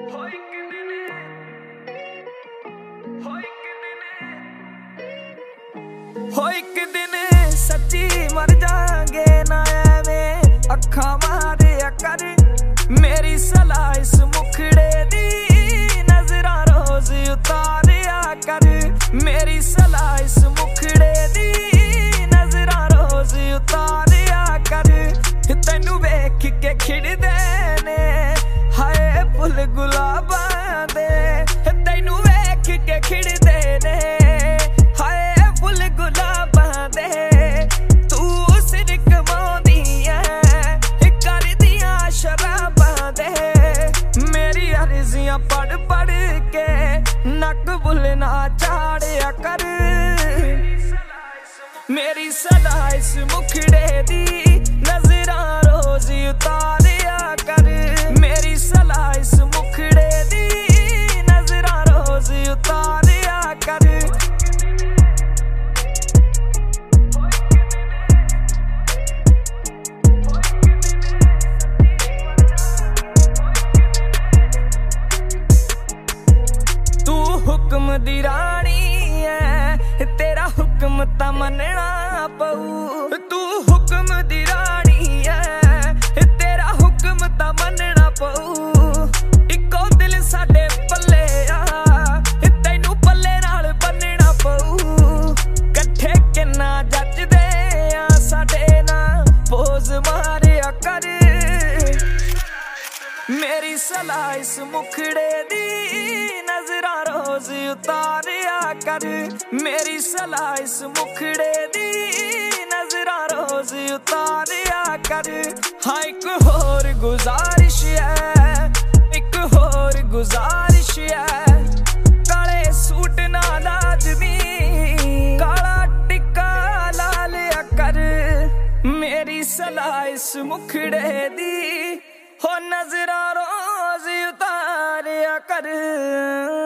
हो एक दिन सच्ची मर जाएंगे ना एवें अखां मारिया कर मेरी सलाह इस मुखड़े दी नजरां रोज उतारिया कर मेरी सलाह इस मुखड़े दी नजरां रोज उतारिया कर तैनू वेख के खिड़दे ने हाय फुल गुलाबां दे तैनू वेख के खिड़दे ने पढ़ पढ़ के नक बुलना चाड़िया कर मेरी सलाह इस मुखड़े दी नजरां रोज उतारिया कर मेरी सलाह इस मुखड़े दी नजरां रोज उतारिया कर हुक्म दी रानी है तेरा हुक्म ता मनना पऊ तू हुक्म दी रानी है तेरा हुक्म ता मनना पऊ इको दिल साडे पल्ले आ तैनू पल्ले नाल बन्नना पऊ कट्ठे किन्ना जचदे आ साडे ना पोज मारिया कर मेरी सलाह इस मुखड़े दी नजरां रोज उतारिया कर मेरी सलाह इस मुखड़े दी नजरां रोज उतारिया कर हाँ एक होर गुजारिश है एक होर गुजारिश है काले सूट ना लाजमी काला टिक्का ला लिया कर मेरी सलाह इस मुखड़े दी हो नजरां रोज उतारिया कर।